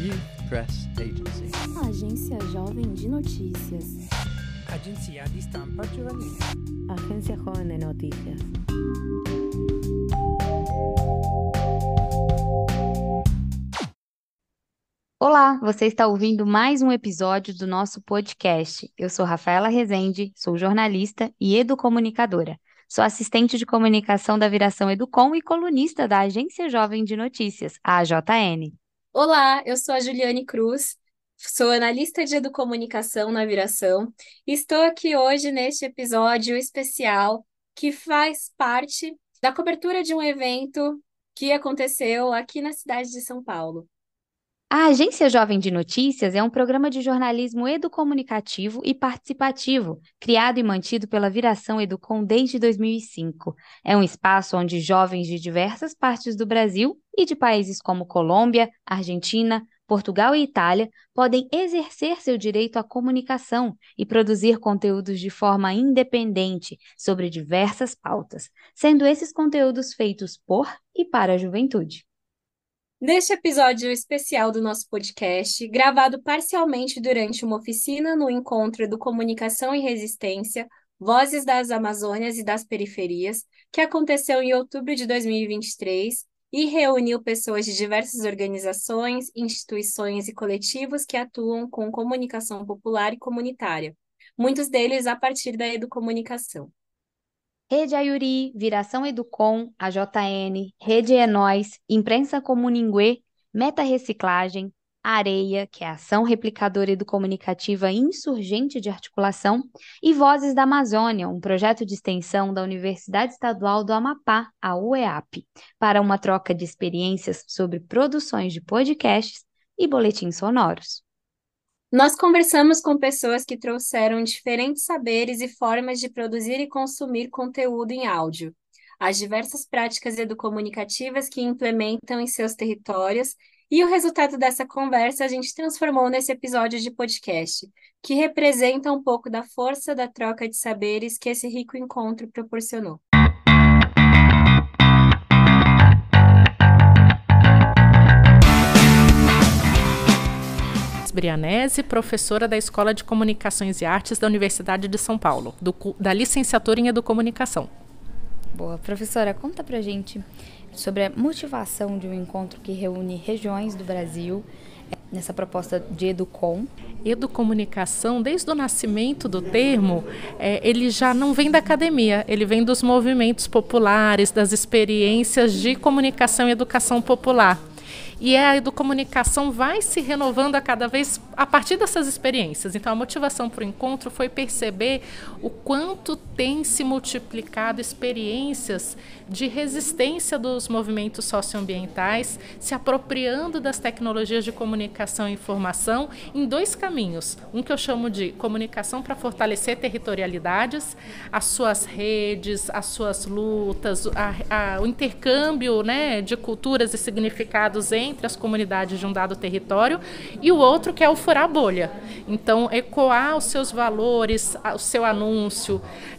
Youth Press Agency. Agência Jovem de Notícias. Agência de Estampa Juvenil. Agencia Joven de Noticias. Olá, você está ouvindo mais um episódio do nosso podcast. Eu sou Rafaela Rezende, sou jornalista e educomunicadora. Sou assistente de comunicação da Viração Educom e colunista da Agência Jovem de Notícias, a AJN. Olá, eu sou a Juliane Cruz, sou analista de educomunicação na Viração e estou aqui hoje neste episódio especial que faz parte da cobertura de um evento que aconteceu aqui na cidade de São Paulo. A Agência Jovem de Notícias é um programa de jornalismo educomunicativo e participativo, criado e mantido pela Viração Educom desde 2005. É um espaço onde jovens de diversas partes do Brasil e de países como Colômbia, Argentina, Portugal e Itália podem exercer seu direito à comunicação e produzir conteúdos de forma independente sobre diversas pautas, sendo esses conteúdos feitos por e para a juventude. Neste episódio especial do nosso podcast, gravado parcialmente durante uma oficina no encontro do Comunicação e Resistência, Vozes das Amazônias e das Periferias, que aconteceu em outubro de 2023 e reuniu pessoas de diversas organizações, instituições e coletivos que atuam com comunicação popular e comunitária, muitos deles a partir da educomunicação. Rede Ayuri, Viração Educom, AJN, Rede É Nós, Imprensa Comuninguê, Meta Reciclagem, Areia, que é a Ação Replicadora Educomunicativa Insurgente de Articulação, e Vozes da Amazônia, um projeto de extensão da Universidade Estadual do Amapá, a UEAP, para uma troca de experiências sobre produções de podcasts e boletins sonoros. Nós conversamos com pessoas que trouxeram diferentes saberes e formas de produzir e consumir conteúdo em áudio, as diversas práticas educomunicativas que implementam em seus territórios, e o resultado dessa conversa a gente transformou nesse episódio de podcast, que representa um pouco da força da troca de saberes que esse rico encontro proporcionou. Brianese, professora da Escola de Comunicações e Artes da Universidade de São Paulo, da licenciatura em Educomunicação. Boa, professora, conta pra gente sobre a motivação de um encontro que reúne regiões do Brasil nessa proposta de Educom. Educomunicação, desde o nascimento do termo, ele já não vem da academia, ele vem dos movimentos populares, das experiências de comunicação e educação popular. E a educomunicação vai se renovando a cada vez a partir dessas experiências. Então, a motivação para o encontro foi perceber o quanto tem se multiplicado experiências de resistência dos movimentos socioambientais, se apropriando das tecnologias de comunicação e informação em dois caminhos. Um que eu chamo de comunicação para fortalecer territorialidades, as suas redes, as suas lutas, o intercâmbio, né, de culturas e significados entre as comunidades de um dado território, e o outro que é o furar a bolha. Então, ecoar os seus valores, o seu anúncio,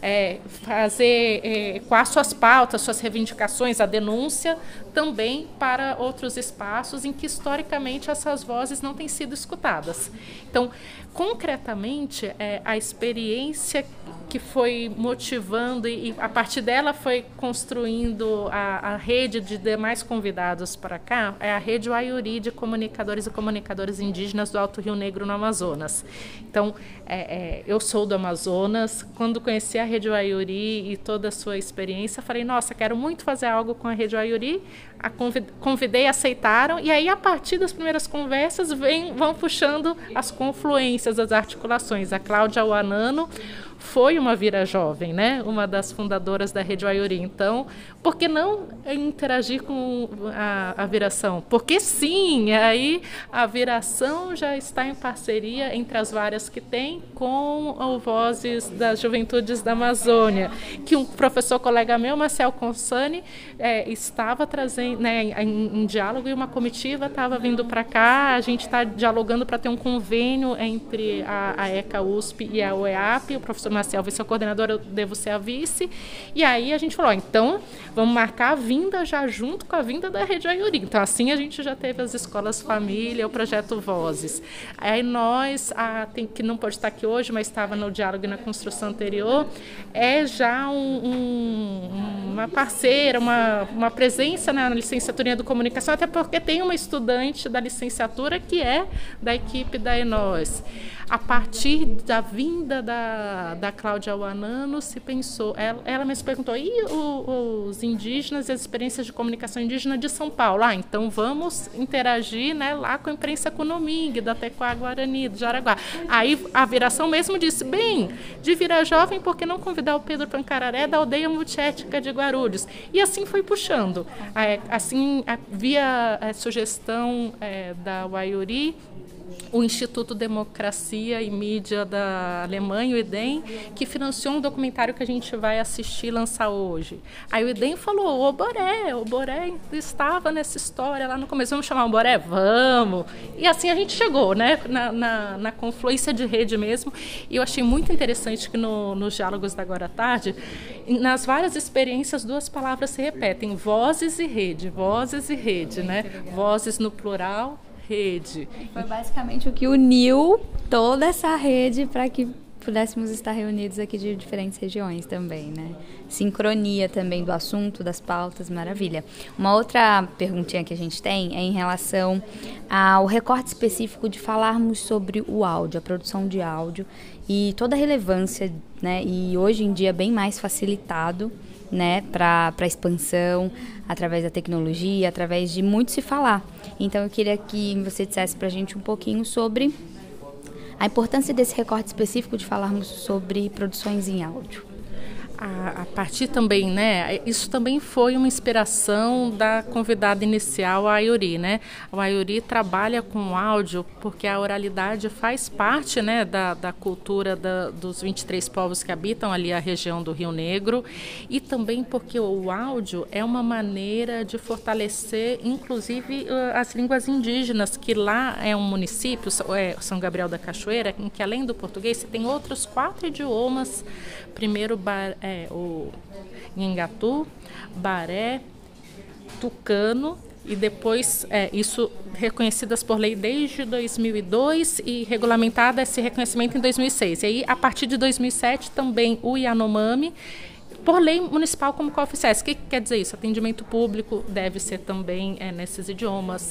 ecoar suas pautas, suas reivindicações, a denúncia, também para outros espaços em que, historicamente, essas vozes não têm sido escutadas. Então, concretamente, a experiência que foi motivando e a partir dela foi construindo a rede de demais convidados para cá, é a Rede Ayuri de comunicadores e comunicadoras indígenas do Alto Rio Negro, no Amazonas. Então, eu sou do Amazonas. Quando conheci a Rede Ayuri e toda a sua experiência, falei, nossa, quero muito fazer algo com a Rede Ayuri. Convidei, aceitaram, e aí a partir das primeiras conversas vão puxando as confluências, as articulações. A Cláudia Wanano foi uma Vira Jovem, né? Uma das fundadoras da Rede Ayuri. Então, por que não interagir com a Viração? Porque sim, aí a Viração já está em parceria entre as várias que tem com o Vozes das Juventudes da Amazônia, que um professor colega meu, Marcel Consani, estava trazendo, né, em diálogo, e uma comitiva estava vindo para cá. A gente está dialogando para ter um convênio entre a ECA USP e a UEAP. O professor Maciel vai ser a coordenadora, eu devo ser a vice. E aí a gente falou, então vamos marcar a vinda já junto com a vinda da Rede Ayuri. Então assim a gente já teve as escolas família, o projeto Vozes. Aí nós, que não pode estar aqui hoje, mas estava no diálogo e na construção anterior, é já uma parceira, uma presença na licenciatura em Educomunicação, até porque tem uma estudante da licenciatura que é da equipe da ENOS. A partir da vinda da Cláudia Wanano, se pensou, ela mesma perguntou, e os indígenas e as experiências de comunicação indígena de São Paulo? Então vamos interagir, né, lá com a imprensa Kunoming, da Tecoá Guarani, do Jaraguá. Aí a Viração mesmo disse, bem, de Vira Jovem, por que não convidar o Pedro Pancararé da aldeia multiétnica de Guarulhos? E assim foi puxando. Assim, via sugestão da Ayuri, o Instituto Democracia e Mídia da Alemanha, o IDEM, que financiou um documentário que a gente vai assistir e lançar hoje. Aí o IDEM falou, o Boré estava nessa história lá no começo, vamos chamar o Boré? Vamos! E assim a gente chegou, né, na confluência de rede mesmo, e eu achei muito interessante que nos diálogos da Agora à Tarde, nas várias experiências, duas palavras se repetem, vozes e rede, né? Vozes no plural, rede. Foi basicamente o que uniu toda essa rede para que pudéssemos estar reunidos aqui de diferentes regiões também, né? Sincronia também do assunto, das pautas, maravilha. Uma outra perguntinha que a gente tem é em relação ao recorte específico de falarmos sobre o áudio, a produção de áudio e toda a relevância, né? E hoje em dia bem mais facilitado, né, para a expansão, através da tecnologia, através de muito se falar. Então eu queria que você dissesse para a gente um pouquinho sobre a importância desse recorte específico de falarmos sobre produções em áudio. A partir também, né, isso também foi uma inspiração da convidada inicial, a Ayuri, né? A Ayuri trabalha com áudio porque a oralidade faz parte, né, da cultura dos 23 povos que habitam ali a região do Rio Negro, e também porque o áudio é uma maneira de fortalecer, inclusive, as línguas indígenas, que lá é um município, São Gabriel da Cachoeira, em que além do português você tem outros 4 idiomas. Primeiro o Nhengatu, Baré, Tucano, e depois isso reconhecidas por lei desde 2002 e regulamentada esse reconhecimento em 2006. E aí, a partir de 2007, também o Yanomami, por lei municipal como cooficiais. O que quer dizer isso? Atendimento público deve ser também nesses idiomas.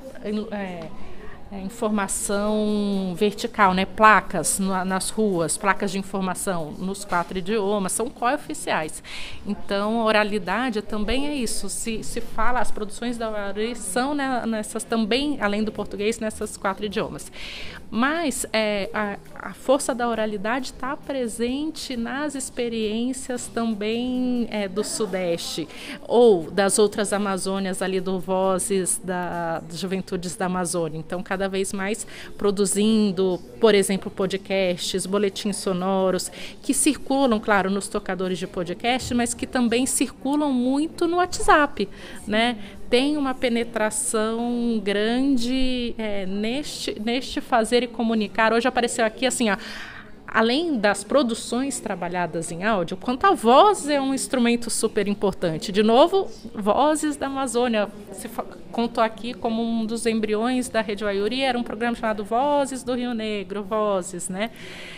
Informação vertical, né? Placas nas ruas, placas de informação nos 4 idiomas, são cooficiais. Então, a oralidade também é isso. Se fala, as produções da Ayuri são nessas também, além do português, nessas 4 idiomas. Mas a força da oralidade está presente nas experiências também do Sudeste, ou das outras Amazônias, ali do Vozes das Juventudes da Amazônia. Então, cada vez mais produzindo, por exemplo, podcasts, boletins sonoros, que circulam, claro, nos tocadores de podcast, mas que também circulam muito no WhatsApp, né? Tem uma penetração grande neste fazer e comunicar. Hoje apareceu aqui assim, além das produções trabalhadas em áudio, quanto a voz é um instrumento super importante. De novo, Vozes da Amazônia. Contou aqui como um dos embriões da Rede Ayuri, era um programa chamado Vozes do Rio Negro, Vozes, né?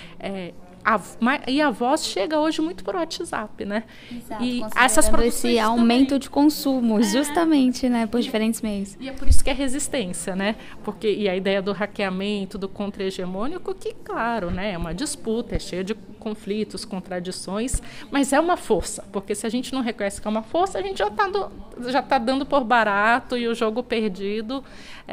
E a voz chega hoje muito por WhatsApp, né? Exato, e essas produções esse aumento também, de consumo, justamente, né, por diferentes meios. E é por isso que é resistência, né? E a ideia do hackeamento, do contra-hegemônico, que, claro, né, é uma disputa, é cheia de conflitos, contradições, mas é uma força, porque se a gente não reconhece que é uma força, a gente já está dando por barato e o jogo perdido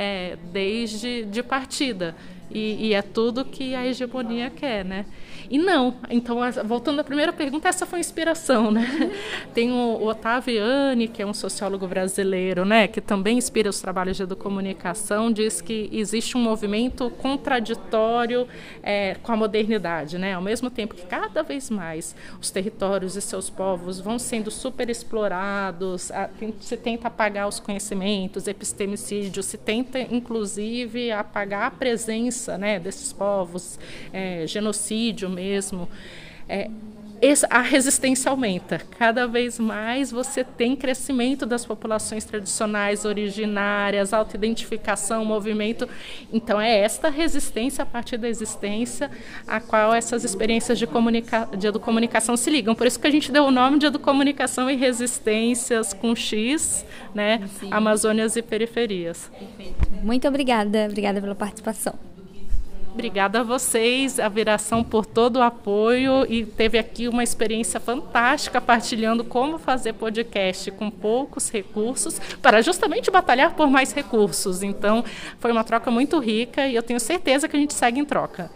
desde de partida. E é tudo que a hegemonia quer, né? E não, então, voltando à primeira pergunta, essa foi a inspiração, né? Tem o Otávio Ianni, que é um sociólogo brasileiro, né, que também inspira os trabalhos de educomunicação, diz que existe um movimento contraditório com a modernidade, né? Ao mesmo tempo que cada vez mais os territórios e seus povos vão sendo superexplorados, se tenta apagar os conhecimentos, epistemicídio, se tenta, inclusive, apagar a presença, né, desses povos, genocídio mesmo. a resistência aumenta. Cada vez mais você tem crescimento das populações tradicionais, originárias, autoidentificação, movimento. Então, é esta resistência a partir da existência a qual essas experiências de educomunicação se ligam. Por isso que a gente deu o nome de Educomunicação e Resistências com X, né? Amazônias e Periferias. Muito obrigada. Obrigada pela participação. Obrigada a vocês, a Viração, por todo o apoio, e teve aqui uma experiência fantástica partilhando como fazer podcast com poucos recursos para justamente batalhar por mais recursos. Então, foi uma troca muito rica e eu tenho certeza que a gente segue em troca.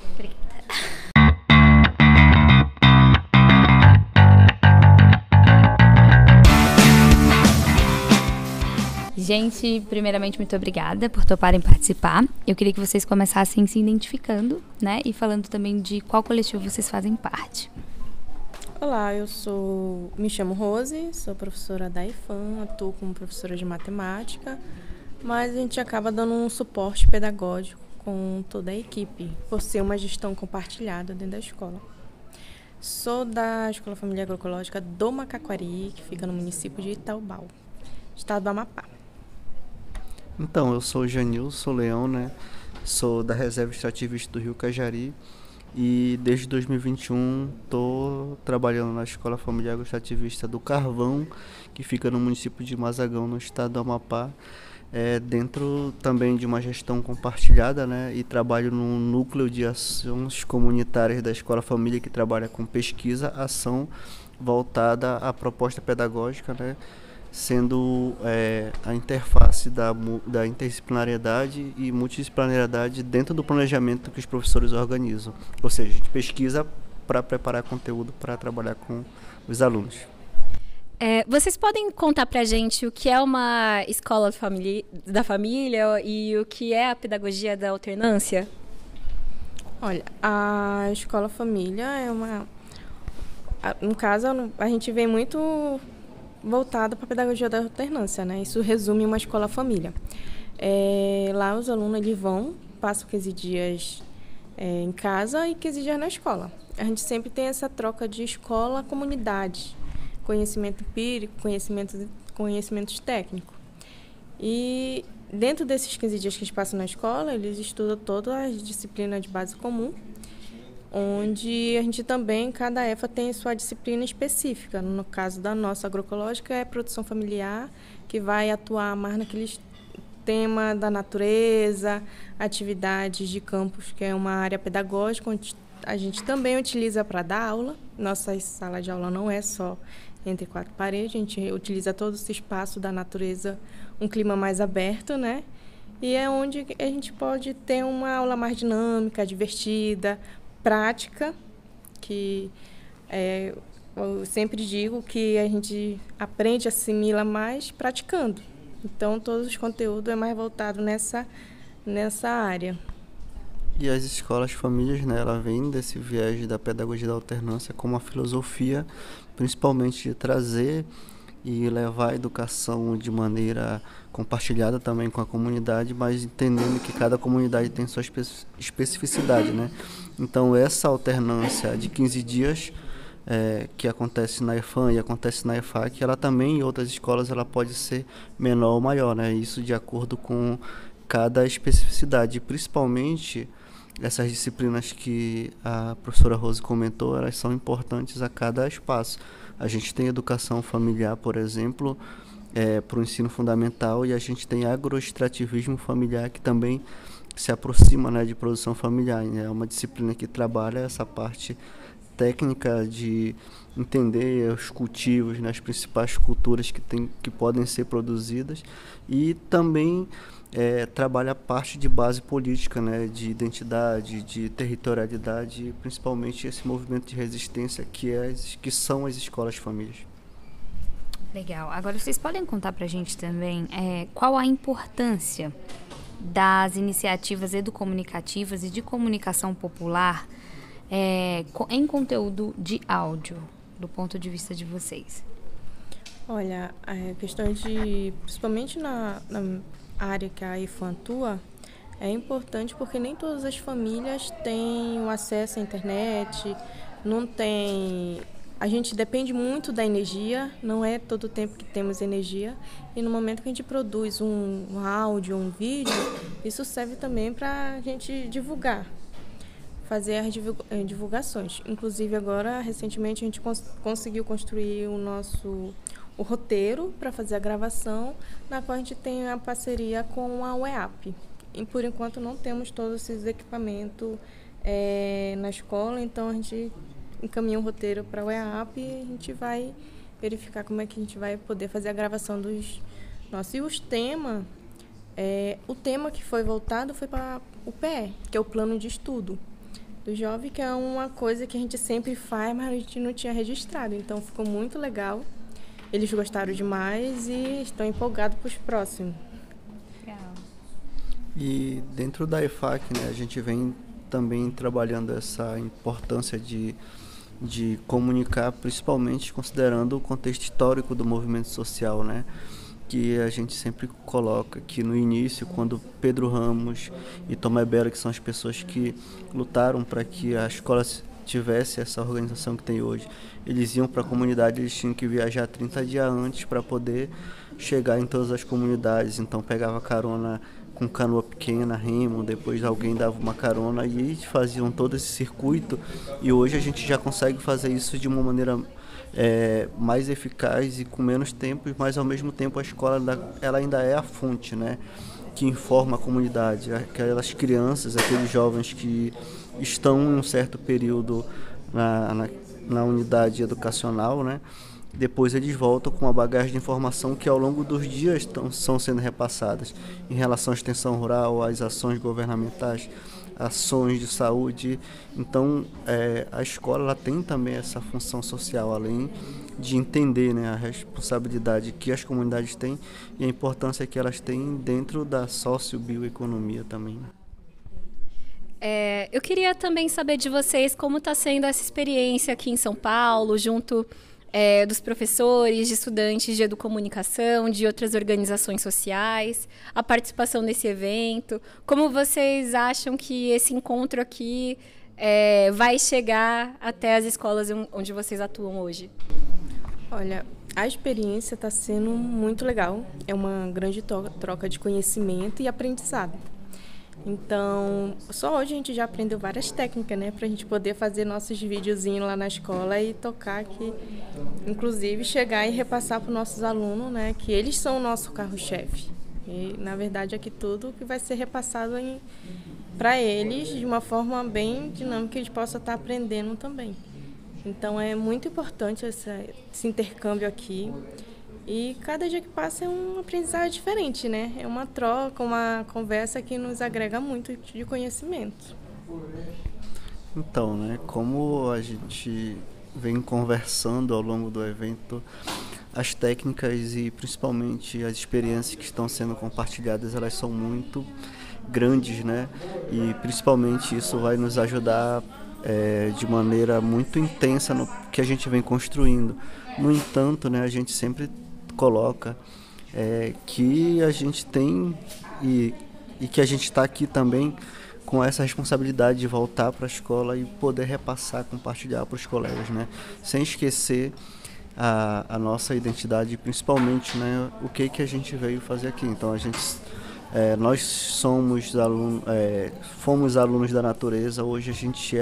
Gente, primeiramente, muito obrigada por toparem participar. Eu queria que vocês começassem se identificando, né? E falando também de qual coletivo vocês fazem parte. Olá, me chamo Rose, sou professora da IFAM, atuo como professora de matemática, mas a gente acaba dando um suporte pedagógico com toda a equipe, por ser uma gestão compartilhada dentro da escola. Sou da Escola Familiar Agroecológica do Macaquari, que fica no município de Itaubal, estado do Amapá. Então, eu sou o Janilson Leão, né? Sou da Reserva Extrativista do Rio Cajari e desde 2021 estou trabalhando na Escola Familiar Extrativista do Carvão, que fica no município de Mazagão, no estado do Amapá, dentro também de uma gestão compartilhada, né? E trabalho num núcleo de ações comunitárias da Escola Família, que trabalha com pesquisa, ação voltada à proposta pedagógica, né? Sendo a interface da interdisciplinariedade e multidisciplinariedade dentro do planejamento que os professores organizam. Ou seja, a gente pesquisa para preparar conteúdo para trabalhar com os alunos. Vocês podem contar para a gente o que é uma escola da família e o que é a pedagogia da alternância? Olha, a Escola Família no caso, a gente vê muito voltada para a pedagogia da alternância, né? Isso resume uma escola-família. Lá os alunos passam 15 dias em casa e 15 dias na escola. A gente sempre tem essa troca de escola-comunidade, conhecimento empírico, conhecimentos técnicos. E dentro desses 15 dias que eles passam na escola, eles estudam todas as disciplinas de base comum, onde a gente também, cada EFA tem sua disciplina específica. No caso da nossa agroecológica, é produção familiar, que vai atuar mais naqueles temas da natureza, atividades de campus, que é uma área pedagógica, onde a gente também utiliza para dar aula. Nossa sala de aula não é só entre 4 paredes, a gente utiliza todo esse espaço da natureza, um clima mais aberto, né? E é onde a gente pode ter uma aula mais dinâmica, divertida, prática, que eu sempre digo que a gente aprende, assimila mais praticando. Então, todos os conteúdos é mais voltado nessa área. E as escolas famílias, né, ela vem desse viés da pedagogia da alternância como uma filosofia, principalmente de trazer e levar a educação de maneira compartilhada também com a comunidade, mas entendendo que cada comunidade tem sua especificidade, né? Então, essa alternância de 15 dias que acontece na EFAM e acontece na EFAC, ela também, em outras escolas, ela pode ser menor ou maior, né? Isso de acordo com cada especificidade, principalmente essas disciplinas que a professora Rose comentou, elas são importantes a cada espaço. A gente tem educação familiar, por exemplo, para o ensino fundamental, e a gente tem agroextrativismo familiar, que também se aproxima, né, de produção familiar. É uma disciplina que trabalha essa parte técnica de entender os cultivos, né, as principais culturas que podem ser produzidas, e também trabalha a parte de base política, né, de identidade, de territorialidade, principalmente esse movimento de resistência que são as escolas famílias. Legal. Agora, vocês podem contar pra gente também qual a importância das iniciativas educomunicativas e de comunicação popular em conteúdo de áudio, do ponto de vista de vocês? Olha, a questão principalmente na área que a IFAM atua, é importante porque nem todas as famílias têm o acesso à internet, não tem... A gente depende muito da energia, não é todo o tempo que temos energia. E no momento que a gente produz um áudio, um vídeo, isso serve também para a gente divulgar, fazer as divulgações. Inclusive agora, recentemente, a gente conseguiu construir o roteiro para fazer a gravação, na qual a gente tem a parceria com a UEAP. E por enquanto não temos todos esses equipamentos na escola, então a gente encaminha um roteiro para a UEAP e a gente vai verificar como é que a gente vai poder fazer a gravação dos nossos. E os temas, o tema que foi voltado foi para o PE, que é o plano de estudo do jovem, que é uma coisa que a gente sempre faz, mas a gente não tinha registrado. Então ficou muito legal. Eles gostaram demais e estão empolgados para os próximos. Legal. E dentro da EFAC, né, a gente vem também trabalhando essa importância de comunicar, principalmente considerando o contexto histórico do movimento social, né? Que a gente sempre coloca que no início, quando Pedro Ramos e Tomé Bela, que são as pessoas que lutaram para que a escola tivesse essa organização que tem hoje, eles iam para a comunidade, eles tinham que viajar 30 dias antes para poder chegar em todas as comunidades. Então pegava carona com canoa pequena, remo, depois alguém dava uma carona e eles faziam todo esse circuito. E hoje a gente já consegue fazer isso de uma maneira mais eficaz e com menos tempo, mas ao mesmo tempo a escola ela ainda é a fonte, né, que informa a comunidade, aquelas crianças, aqueles jovens que estão em um certo período na unidade educacional, né? Depois eles voltam com uma bagagem de informação que ao longo dos dias são sendo repassadas em relação à extensão rural, às ações governamentais, ações de saúde. Então a escola ela tem também essa função social, além de entender, né, a responsabilidade que as comunidades têm e a importância que elas têm dentro da sociobioeconomia também. Eu queria também saber de vocês como está sendo essa experiência aqui em São Paulo, junto dos professores, de estudantes de educomunicação, de outras organizações sociais, a participação nesse evento. Como vocês acham que esse encontro aqui vai chegar até as escolas onde vocês atuam hoje? Olha, a experiência está sendo muito legal. É uma grande troca de conhecimento e aprendizado. Então, só hoje a gente já aprendeu várias técnicas, né? Para a gente poder fazer nossos videozinhos lá na escola e tocar aqui. Inclusive, chegar e repassar para os nossos alunos, né? Que eles são o nosso carro-chefe. E, na verdade, aqui tudo que vai ser repassado para eles de uma forma bem dinâmica que eles possam estar aprendendo também. Então, é muito importante esse intercâmbio aqui. E cada dia que passa é um aprendizado diferente, né? É uma troca, uma conversa que nos agrega muito de conhecimento. Então, né, como a gente vem conversando ao longo do evento, as técnicas e principalmente as experiências que estão sendo compartilhadas, elas são muito grandes, né? E principalmente isso vai nos ajudar de maneira muito intensa no que a gente vem construindo. No entanto, né, a gente sempre coloca que a gente tem e que a gente está aqui também com essa responsabilidade de voltar para a escola e poder repassar, compartilhar para os colegas, né? Sem esquecer a nossa identidade, principalmente, né, o que a gente veio fazer aqui. Então nós somos fomos alunos da natureza, hoje a gente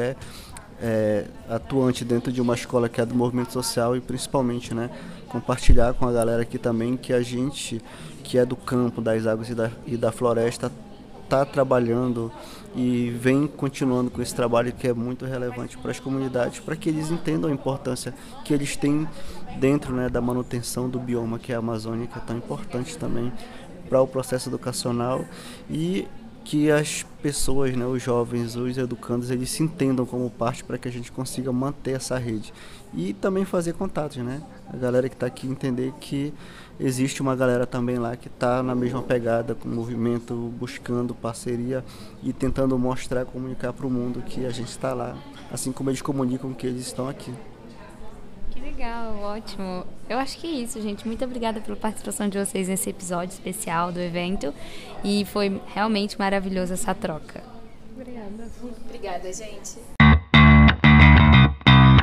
atuante dentro de uma escola que é do movimento social e principalmente, né, compartilhar com a galera aqui também que a gente, que é do campo, das águas e da floresta, está trabalhando e vem continuando com esse trabalho que é muito relevante para as comunidades, para que eles entendam a importância que eles têm dentro, né, da manutenção do bioma, que é a Amazônia, que é tão importante também para o processo educacional, e que as pessoas, né, os jovens, os educandos, eles se entendam como parte para que a gente consiga manter essa rede. E também fazer contatos, né? A galera que está aqui entender que existe uma galera também lá que está na mesma pegada com o movimento, buscando parceria e tentando mostrar, comunicar para o mundo que a gente está lá, assim como eles comunicam que eles estão aqui. Que legal, ótimo. Eu acho que é isso, gente. Muito obrigada pela participação de vocês nesse episódio especial do evento. E foi realmente maravilhosa essa troca. Obrigada. Obrigada, gente.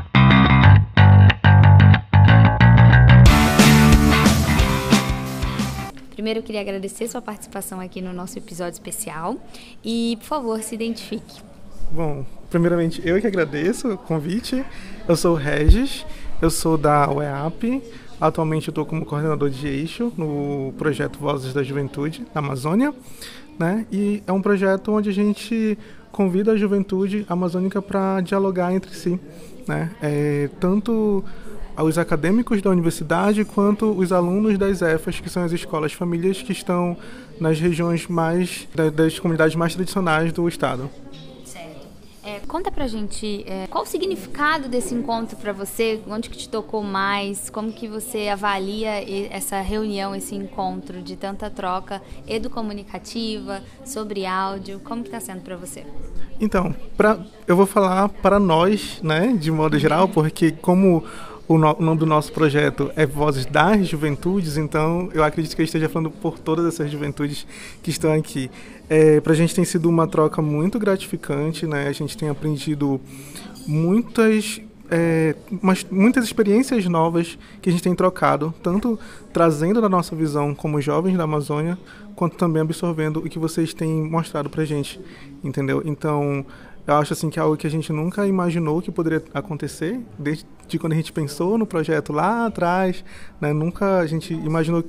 primeiro eu queria agradecer sua participação aqui no nosso episódio especial e, por favor, se identifique. Bom, primeiramente eu que agradeço o convite. Eu sou o Regis, eu sou da UEAP. Atualmente eu estou como coordenador de eixo no projeto Vozes da Juventude na Amazônia, né? E é um projeto onde a gente convida a juventude amazônica para dialogar entre si, né? Tanto os acadêmicos da universidade quanto os alunos das EFAs, que são as escolas famílias que estão nas regiões das comunidades mais tradicionais do estado. Conta pra gente qual o significado desse encontro para você, onde que te tocou mais, como que você avalia essa reunião, esse encontro de tanta troca educomunicativa, sobre áudio, como que está sendo para você? Então, eu vou falar para nós, né, de modo geral, porque como o nome do nosso projeto é Vozes das Juventudes, então eu acredito que eu esteja falando por todas essas juventudes que estão aqui. Para a gente tem sido uma troca muito gratificante, né? A gente tem aprendido muitas experiências novas que a gente tem trocado, tanto trazendo da nossa visão como jovens da Amazônia, quanto também absorvendo o que vocês têm mostrado para a gente, entendeu? Então, eu acho assim, que é algo que a gente nunca imaginou que poderia acontecer, desde quando a gente pensou no projeto lá atrás, né? Nunca a gente imaginou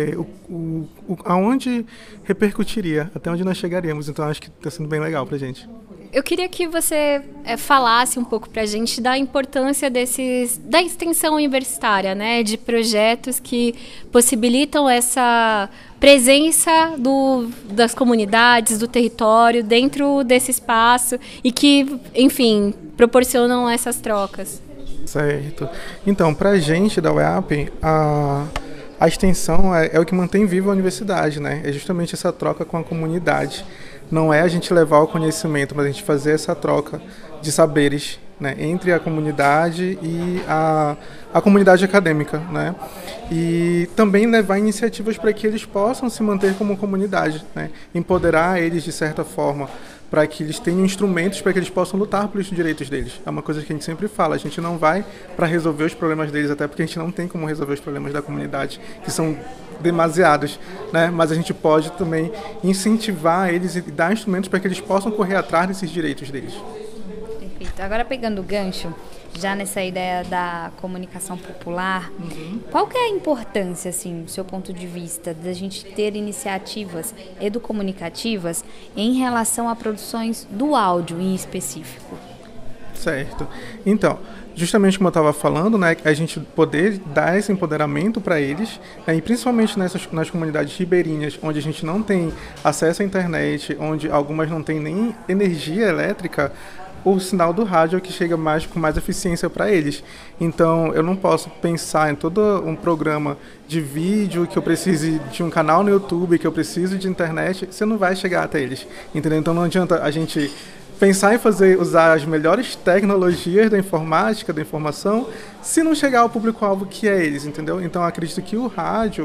aonde repercutiria, até onde nós chegaríamos. Então, acho que está sendo bem legal para a gente. Eu queria que você falasse um pouco para a gente da importância da extensão universitária, né? De projetos que possibilitam essa presença das comunidades, do território, dentro desse espaço e que, enfim, proporcionam essas trocas. Certo. Então, para a gente da UEAP, a extensão é o que mantém viva a universidade, né? É justamente essa troca com a comunidade. Não é a gente levar o conhecimento, mas a gente fazer essa troca de saberes, né, entre a comunidade e a comunidade acadêmica, né? E também levar iniciativas para que eles possam se manter como comunidade, né? Empoderar eles de certa forma, para que eles tenham instrumentos para que eles possam lutar pelos direitos deles. É uma coisa que a gente sempre fala, a gente não vai para resolver os problemas deles, até porque a gente não tem como resolver os problemas da comunidade, que são demasiados, né? Mas a gente pode também incentivar eles e dar instrumentos para que eles possam correr atrás desses direitos deles. Perfeito. Agora, pegando o gancho, já nessa ideia da comunicação popular, qual que é a importância, assim, do seu ponto de vista, da gente ter iniciativas educomunicativas em relação a produções do áudio em específico? Certo. Então, justamente como eu estava falando, né, a gente poder dar esse empoderamento para eles, né, e principalmente nas comunidades ribeirinhas, onde a gente não tem acesso à internet, onde algumas não têm nem energia elétrica, o sinal do rádio é o que chega com mais eficiência para eles. Então, eu não posso pensar em todo um programa de vídeo, que eu precise de um canal no YouTube, que eu preciso de internet, você não vai chegar até eles, entendeu? Então, não adianta a gente pensar em usar as melhores tecnologias da informática, da informação, se não chegar ao público-alvo que é eles, entendeu? Então, eu acredito que o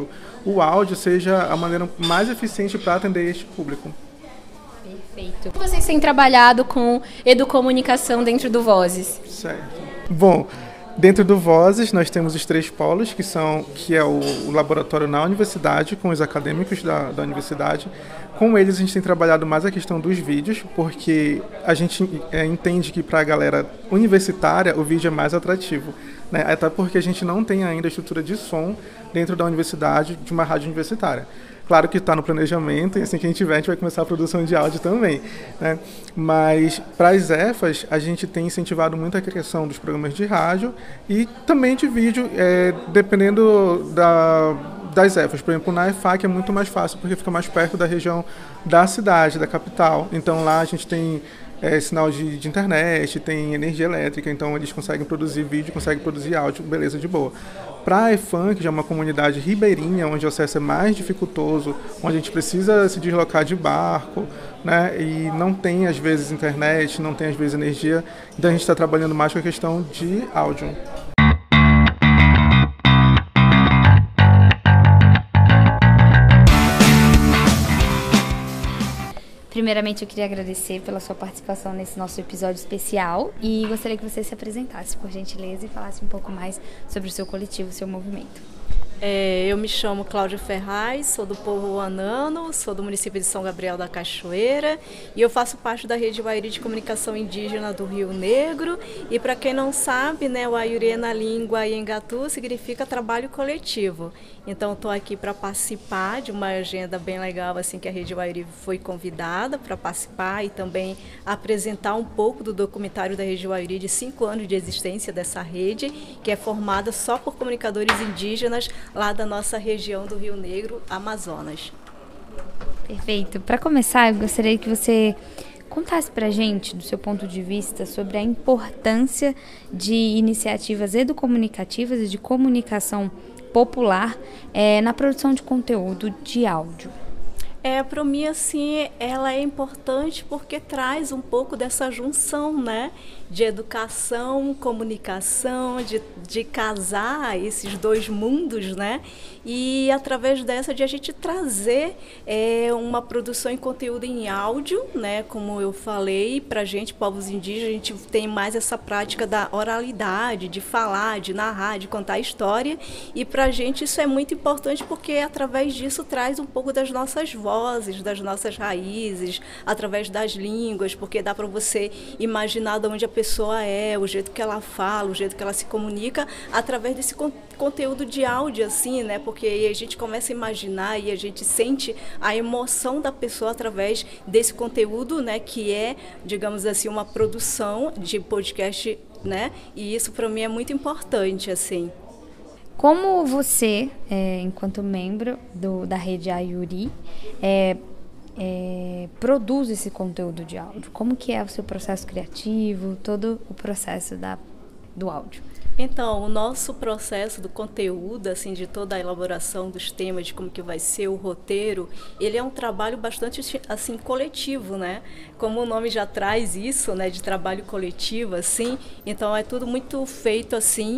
áudio seja a maneira mais eficiente para atender este público. Perfeito. Vocês têm trabalhado com educomunicação dentro do Vozes? Certo. Bom, dentro do Vozes nós temos os 3 polos, que é o laboratório na universidade, com os acadêmicos da universidade. Com eles a gente tem trabalhado mais a questão dos vídeos, porque a gente entende que para a galera universitária o vídeo é mais atrativo, né? Até porque a gente não tem ainda a estrutura de som dentro da universidade, de uma rádio universitária. Claro que está no planejamento, e assim que a gente tiver, a gente vai começar a produção de áudio também, né? Mas para as EFAs, a gente tem incentivado muito a criação dos programas de rádio e também de vídeo, dependendo das EFAs. Por exemplo, na EFAC é muito mais fácil, porque fica mais perto da região da cidade, da capital. Então lá a gente tem sinal de internet, tem energia elétrica, então eles conseguem produzir vídeo, conseguem produzir áudio, beleza, de boa. Para a EFAN, que já é uma comunidade ribeirinha, onde o acesso é mais dificultoso, onde a gente precisa se deslocar de barco, né, e não tem às vezes internet, não tem às vezes energia, então a gente está trabalhando mais com a questão de áudio. Primeiramente, eu queria agradecer pela sua participação nesse nosso episódio especial e gostaria que você se apresentasse, por gentileza, e falasse um pouco mais sobre o seu coletivo, o seu movimento. Eu me chamo Cláudia Ferraz, sou do povo Anano, sou do município de São Gabriel da Cachoeira e eu faço parte da rede Waiuri de comunicação indígena do Rio Negro. E para quem não sabe, né, o Waiuri na língua Iengatu significa trabalho coletivo. Então estou aqui para participar de uma agenda bem legal assim que a rede Waiuri foi convidada para participar e também apresentar um pouco do documentário da rede Waiuri de 5 anos de existência dessa rede, que é formada só por comunicadores indígenas lá da nossa região do Rio Negro, Amazonas. Perfeito. Para começar, eu gostaria que você contasse para a gente, do seu ponto de vista, sobre a importância de iniciativas educomunicativas e de comunicação popular na produção de conteúdo de áudio. Para mim, assim, ela é importante porque traz um pouco dessa junção, né, de educação, comunicação, de casar esses dois mundos, né, e através dessa de a gente trazer uma produção em conteúdo em áudio, né, como eu falei, para a gente, povos indígenas, a gente tem mais essa prática da oralidade, de falar, de narrar, de contar história, e para a gente isso é muito importante porque através disso traz um pouco das nossas vozes, das nossas raízes, através das línguas, porque dá para você imaginar de onde a pessoa é, o jeito que ela fala, o jeito que ela se comunica, através desse conteúdo de áudio, assim, né? Porque aí a gente começa a imaginar e a gente sente a emoção da pessoa através desse conteúdo, né? Que é, digamos assim, uma produção de podcast, né? E isso para mim é muito importante, assim. Como você, enquanto membro da rede Waiuri, produz esse conteúdo de áudio? Como que é o seu processo criativo, todo o processo do áudio? Então, o nosso processo do conteúdo, assim, de toda a elaboração dos temas, de como que vai ser o roteiro, ele é um trabalho bastante, assim, coletivo, né? Como o nome já traz isso, né, de trabalho coletivo, assim, então é tudo muito feito, assim,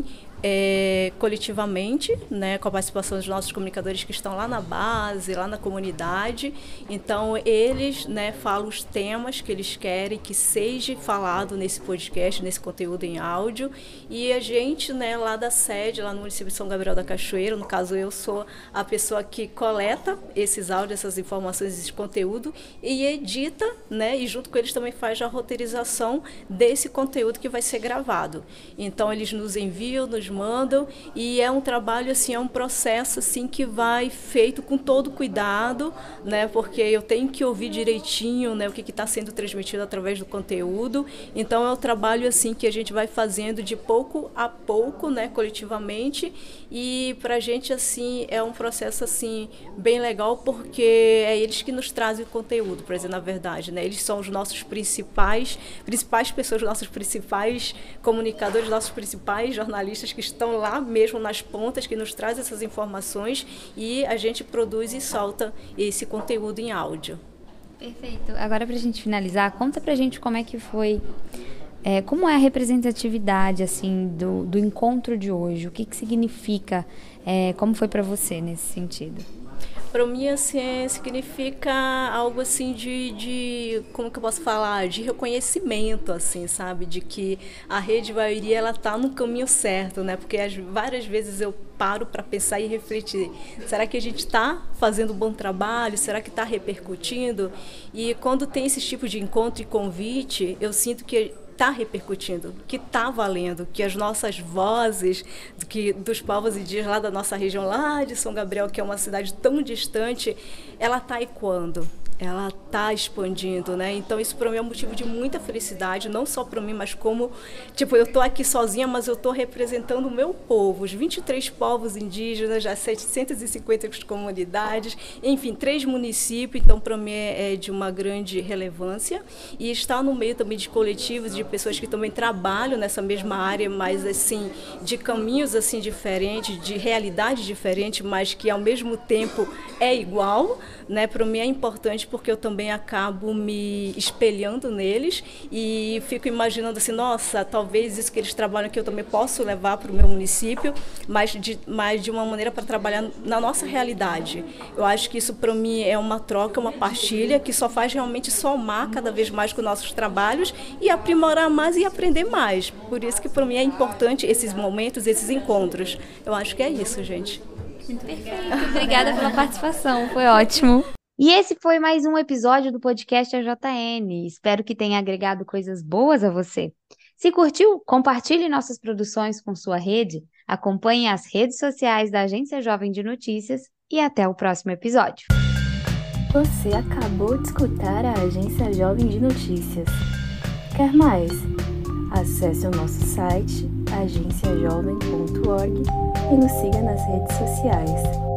coletivamente, né, com a participação dos nossos comunicadores que estão lá na base, lá na comunidade. Então eles, né, falam os temas que eles querem que seja falado nesse podcast, nesse conteúdo em áudio, e a gente, né, lá da sede, lá no município de São Gabriel da Cachoeira, no caso eu sou a pessoa que coleta esses áudios, essas informações, esse conteúdo e edita, né, e junto com eles também faz a roteirização desse conteúdo que vai ser gravado. Então eles nos enviam, nos mandam, e é um trabalho, assim, é um processo, assim, que vai feito com todo cuidado, né, porque eu tenho que ouvir direitinho, né, o que está sendo transmitido através do conteúdo. Então é um trabalho, assim, que a gente vai fazendo de pouco a pouco, né, coletivamente, e para a gente, assim, é um processo, assim, bem legal, porque é eles que nos trazem o conteúdo, para dizer na verdade, né, eles são os nossos principais pessoas, nossos principais comunicadores, nossos principais jornalistas que estão lá mesmo nas pontas, que nos trazem essas informações, e a gente produz e solta esse conteúdo em áudio. Perfeito. Agora, para a gente finalizar, conta para a gente como é que foi, como é a representatividade, assim, do encontro de hoje, o que significa, como foi para você nesse sentido? Para mim, assim, significa algo, assim, de como que eu posso falar, de reconhecimento, assim, sabe, de que a rede Waiuri, ela tá no caminho certo, né, porque várias vezes eu paro para pensar e refletir, será que a gente está fazendo um bom trabalho, será que está repercutindo? E quando tem esse tipo de encontro e convite, eu sinto que está repercutindo, que está valendo, que as nossas vozes, dos povos indígenas lá da nossa região, lá de São Gabriel, que é uma cidade tão distante, ela está ecoando, ela está expandindo, né? Então isso para mim é um motivo de muita felicidade, não só para mim, mas como, tipo, eu estou aqui sozinha, mas eu estou representando o meu povo, os 23 povos indígenas, as 750 comunidades, enfim, 3 municípios, então para mim é de uma grande relevância, e estar no meio também de coletivos, de pessoas que também trabalham nessa mesma área, mas assim, de caminhos assim diferentes, de realidades diferentes, mas que ao mesmo tempo é igual, né? Para mim é importante porque eu também acabo me espelhando neles e fico imaginando assim, nossa, talvez isso que eles trabalham aqui eu também posso levar para o meu município, mas de uma maneira para trabalhar na nossa realidade. Eu acho que isso para mim é uma troca, uma partilha que só faz realmente somar cada vez mais com nossos trabalhos e aprimorar mais e aprender mais. Por isso que para mim é importante esses momentos, esses encontros. Eu acho que é isso, gente. Perfeito, obrigada pela participação, foi ótimo. E esse foi mais um episódio do podcast AJN. Espero que tenha agregado coisas boas a você. Se curtiu, compartilhe nossas produções com sua rede, acompanhe as redes sociais da Agência Jovem de Notícias e até o próximo episódio. Você acabou de escutar a Agência Jovem de Notícias. Quer mais? Acesse o nosso site agenciajovem.org e nos siga nas redes sociais.